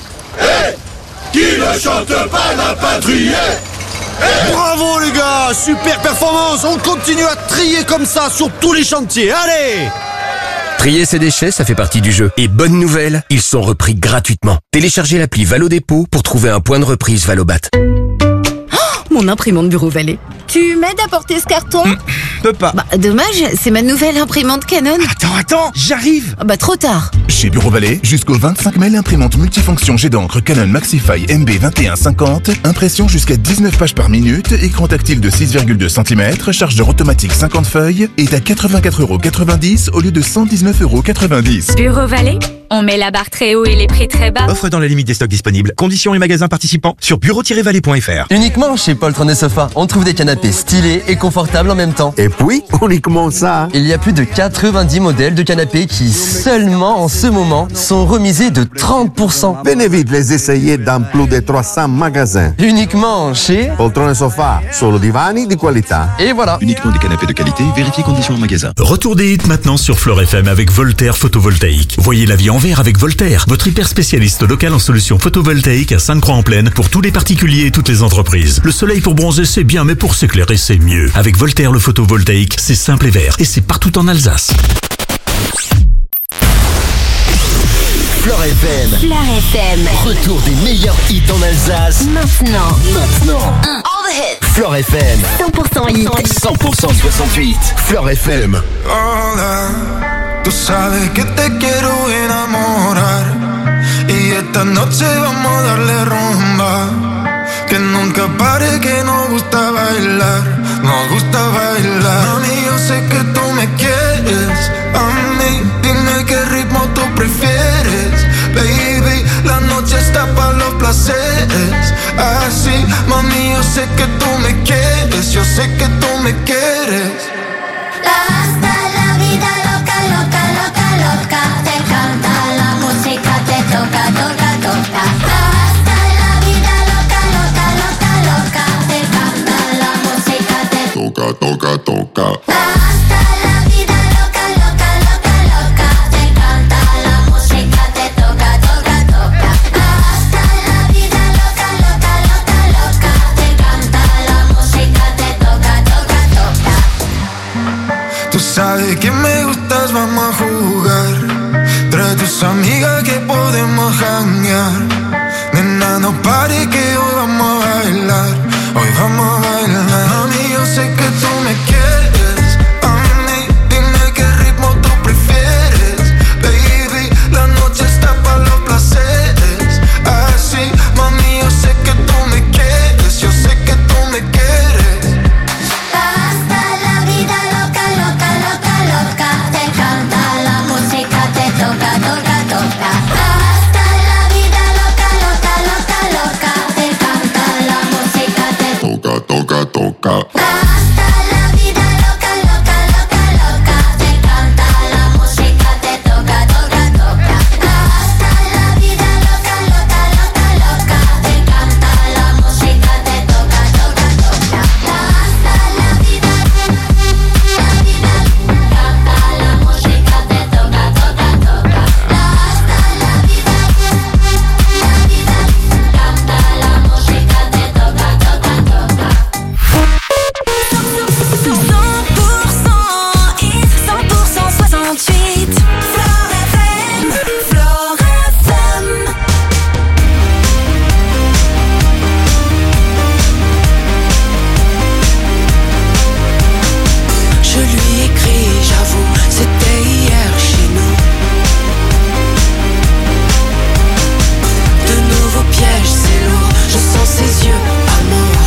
S31: Qui ne chante pas n'a pas trié.
S32: Bravo les gars, super performance. On continue à trier comme ça sur tous les chantiers. Allez!
S33: Trier ses déchets, ça fait partie du jeu. Et bonne nouvelle, ils sont repris gratuitement. Téléchargez l'appli Valo Dépôt pour trouver un point de reprise Valobat.
S14: Mon imprimante Bureau Vallée.
S34: Tu m'aides à porter ce carton?
S32: Peux pas.
S14: Bah, dommage, c'est ma nouvelle imprimante Canon.
S32: Attends, j'arrive.
S14: Bah, trop tard.
S21: Chez Bureau Vallée, jusqu'au 25 mai, l'imprimante multifonction jet d'encre Canon Maxify MB2150, impression jusqu'à 19 pages par minute, écran tactile de 6,2 cm, chargeur automatique 50 feuilles, est à 84,90€ au lieu de 119,90€.
S23: Bureau Vallée, on met la barre très haut et les prix très bas.
S22: Offre dans la limite des stocks disponibles. Conditions et magasins participants sur bureau-vallée.fr.
S35: Uniquement chez Poltron et Sofa, on trouve des canapés stylés et confortables en même temps.
S36: Et puis, uniquement ça.
S35: Il y a plus de 90 modèles de canapés qui, seulement en ce moment, sont remisés de 30%.
S36: Venez vite les essayer dans plus de 300 magasins.
S35: Uniquement chez
S36: Poltron et Sofa, solo divani di qualità.
S35: Et voilà.
S21: Uniquement des canapés de qualité, vérifiez conditions en magasin.
S37: Retour des hits maintenant sur Fleur FM avec Voltaire Photovoltaïque. Voyez la vie en vert avec Voltaire, votre hyper spécialiste local en solutions photovoltaïques à Sainte-Croix-en-Plaine pour tous les particuliers et toutes les entreprises. Le soleil pour bronzer c'est bien, mais pour s'éclairer c'est mieux. Avec Voltaire le photovoltaïque, c'est simple et vert et c'est partout en Alsace.
S2: Fleur FM.
S3: Fleur FM.
S2: Retour des meilleurs hits en Alsace.
S3: Maintenant.
S2: All the hits. Fleur FM.
S3: 100% hit.
S2: 100% 68. Fleur FM.
S12: Hola, tú sabes que te quiero enamorar. Y esta noche vamos a darle rumba. Que nunca pare, que nos gusta bailar. Nos gusta bailar. Mami, yo sé que tú me quieres. A mí, dime qué ritmo tú prefieres. Baby, la noche está para los placeres. quieres. Así, mami, yo sé que tú me quieres. Yo sé que tú me quieres.
S1: Hasta la vida loca, loca, loca, loca. Te canta la música, te toca, toca, toca. Hasta la vida loca, loca, loca, loca. Te canta la música, te
S31: toca, toca, toca.
S1: Hasta la vida loca, loca, loca, loca. Te canta la música, te toca, toca, toca. Hasta la vida loca, loca, loca, loca. Te canta la música, te toca, toca, toca.
S12: Tú sabes que me gustas, vamos a jugar. Trae tus amigas que podemos janguear. Nena, no pare que hoy vamos a bailar. Hoy vamos a bailar. Mami, yo sé que tú me quieres. Mami, dime qué ritmo tú prefieres. Baby, la noche está para los placeres. Así, mami, yo sé que tú me quieres. Yo sé que tú me quieres.
S1: Hasta la vida loca, loca, loca, loca. Te canta la música, te toca, toca, toca. Hasta la vida loca, loca, loca, loca. Te canta la música, te
S31: toca, toca, toca.
S1: Hasta la vida loca, loca, loca, loca. Te canta la música, te toca, toca, toca. Hasta la vida loca, loca, loca, loca. Te canta la música, te toca, toca, toca. Hasta la vida, canta la música, te toca, toca, toca. Hasta la vida, canta la música, te toca, toca, toca.
S4: 100% hit, 100% 68. Flore FM, Flore FM.
S5: Je lui écris, j'avoue, c'était hier chez nous. De nouveaux pièges, c'est lourd, je sens ses yeux, amour.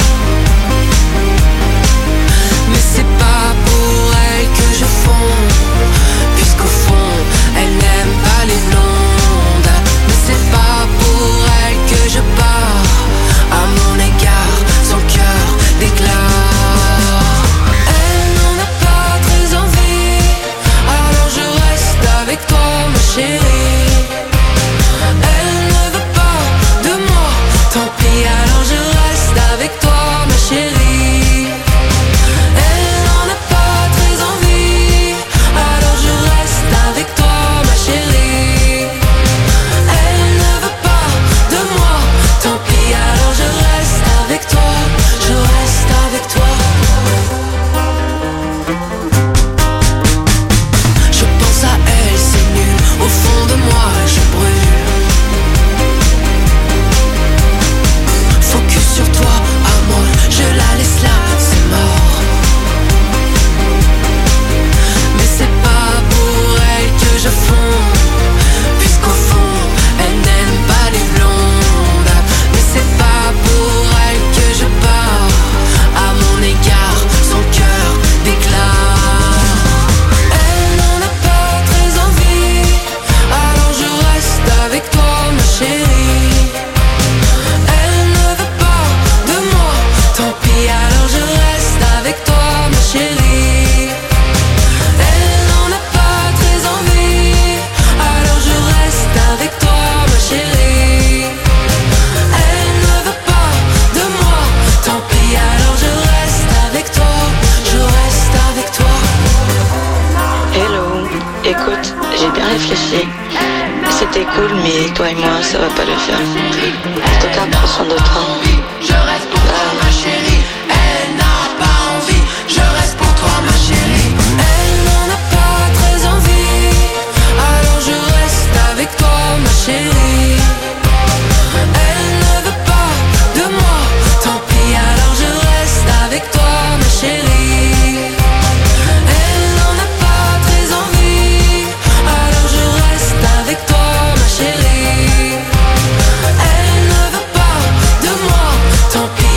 S5: Mais c'est pas pour elle que je fonds, puisqu'au fond, elle n'aime pas les blondes. Mais c'est pas pour elle que je pars, à mon égard, son cœur déclare. Elle n'en a pas très envie, alors je reste avec toi, ma chérie. Elle ne veut pas de moi, tant pis, alors je reste avec toi, ma chérie. Elle n'en a pas très envie, alors je reste avec toi, ma chérie. Elle ne veut pas de moi, tant pis, alors je reste avec toi, je reste avec toi. Je pense à elle, c'est nul, au fond de moi je brûle. Focus sur toi, amour, je la laisse là, c'est mort. Mais c'est pas pour elle que je fonds, puisqu'au fond, elle n'aime pas les blondes. Mais c'est pas pour elle que je pars, à mon égard, son cœur déclare. Elle n'en a pas très envie, alors je reste avec toi, ma chérie. Elle ne veut pas de moi, tant pis, alors je reste avec toi, ma chérie. Elle n'en a pas très envie, alors je reste avec toi, ma chérie. Elle ne veut pas de moi, tant pis, alors je reste avec toi, je reste avec toi.
S6: Hello, écoute, j'ai bien réfléchi. C'était cool, mais toi et moi, ça va pas le faire. En tout cas, prends soin de toi.
S5: Je reste pour toi, ma chérie. Elle n'a pas envie, je reste pour toi, ma chérie. Elle n'en a pas très envie, alors je reste avec toi, ma chérie. Elle ne veut pas de moi, tant pis, alors je reste avec toi, ma chérie. Elle n'en a pas très envie, alors je reste avec toi, ma chérie. Elle ne veut pas de moi, tant pis,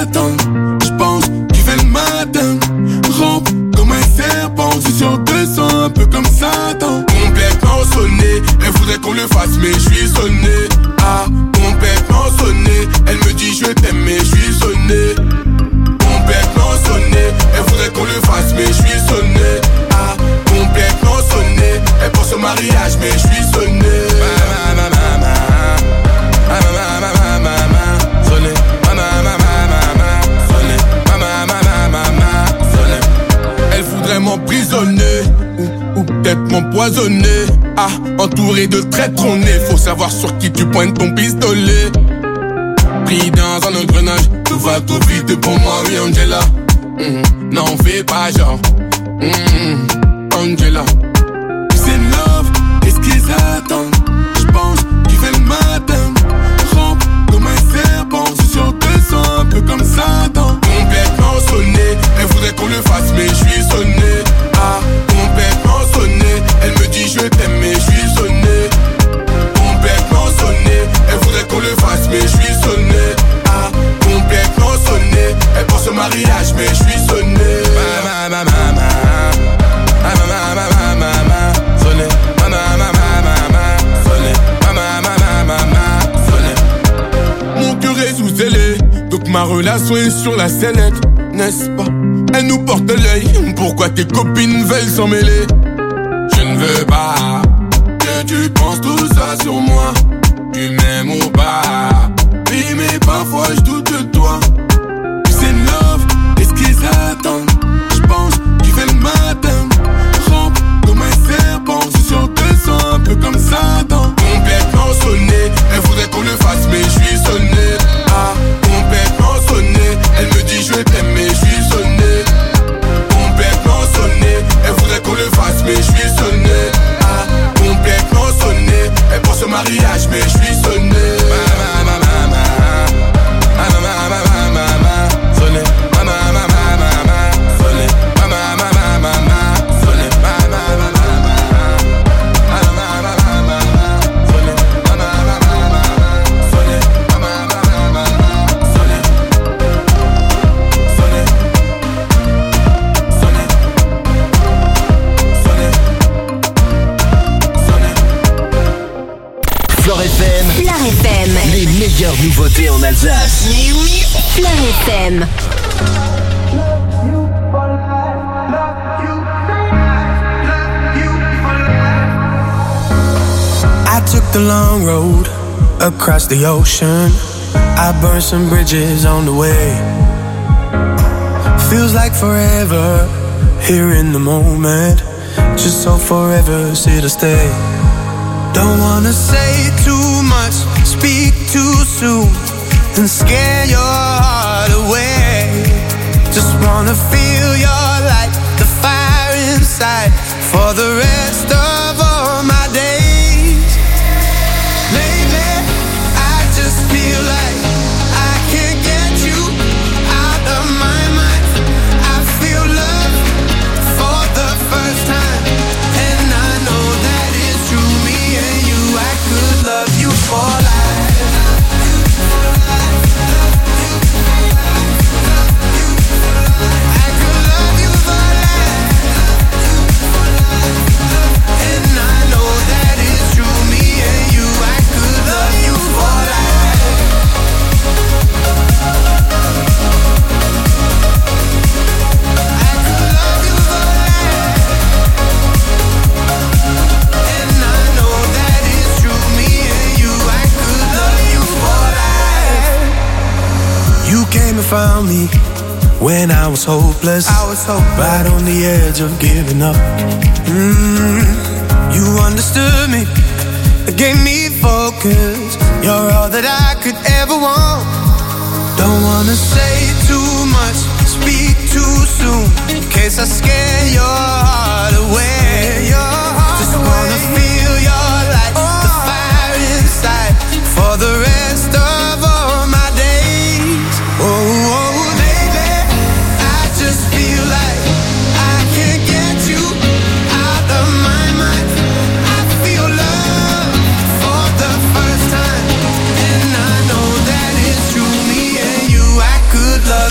S7: attendre. J'pense qu'il fait le matin. Rampe comme un serpent, je suis sur 200, un peu comme Satan. Complètement sonné, elle voudrait qu'on le fasse mais je suis sonné. Ah, complètement sonné, elle me dit je t'aime mais je suis sonné. Complètement sonné, elle voudrait qu'on le fasse mais je suis sonné. Ah, complètement sonné, elle pense au mariage mais je suis sonné. Elle voudrait m'emprisonner ou peut-être m'empoisonner. Ah, entouré de traîtres on est. Faut savoir sur qui tu pointes ton pistolet. Pris dans un engrenage, tout va trop vite pour moi, oui Angela. N'en fais pas genre Angela. C'est love, qu'est-ce qu'ils attendent? J'pense qu'il fait le matin. Rampe comme un serpent, je suis sur 200, un peu comme Satan. Complètement sonné, elle voudrait qu'on le fasse mais je suis sonné. Ah, complètement sonné, elle me dit je t'aime mais je suis sonné. Complètement sonné, elle voudrait qu'on le fasse mais je suis sonné. Ah, complètement sonné, elle pense au mariage mais je suis sonné. Mon cœur est sous scellé, donc ma relation est sur la sellette, n'est-ce pas? Elle nous porte l'œil, pourquoi tes copines veulent s'en mêler? Je ne veux pas que tu penses tout ça sur moi. Tu m'aimes ou pas? Oui mais parfois je doute de toi. C'est love, qu'est-ce qu'ils attendent? J'pense qu'il fait le matin. Rampe comme un serpent, je suis sur 200, un peu comme Satan. Complètement sonné, elle voudrait qu'on le fasse mais je suis sonné. Ah, complètement sonné, elle me dit je t'aime mais je suis sonné. Complètement sonné, elle voudrait qu'on le fasse mais je suis sonné. Ah, complètement sonné, elle pense au mariage mais je suis sonné.
S3: Fleur FM.
S2: Les meilleures nouveautés en Alsace.
S3: Fleur FM.
S7: I took the long road across the ocean. I burned some bridges on the way. Feels like forever here in the moment. Just so forever's here to stay. Don't wanna say too much, speak too soon, and scare your heart away. Just wanna feel your light, the fire inside, for the rest of all my days. Lately, I just feel like I can't get you out of my mind. I feel love for the first time, and I know that it's true. Me and you, I could love you for life. Found me when I was hopeless, right on the edge of giving up. You understood me, gave me focus. You're all that I could ever want. Don't wanna say too much, speak too soon, in case I scare your heart away. Just wanna feel your light, the fire inside, for the rest of all my days. Oh, baby, I just feel like I can't get you out of my mind. I feel love for the first time, and I know that it's true. Me and you, I could love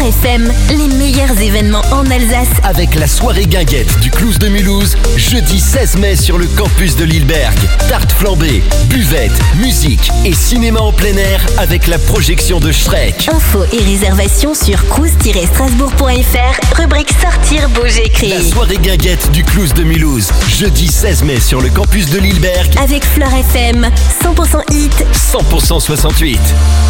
S3: FM, les meilleurs événements en Alsace.
S2: Avec la soirée guinguette du Clouse de Mulhouse, jeudi 16 mai sur le campus de Lilleberg. Tarte flambée, buvette, musique et cinéma en plein air avec la projection de Shrek.
S3: Infos et réservations sur cruise-strasbourg.fr, rubrique sortir bouger
S2: La
S3: cri.
S2: soirée guinguette du Clouse de Mulhouse, jeudi 16 mai sur le campus de Lilleberg.
S3: Avec Flore FM, 100% hit.
S2: 100% 68.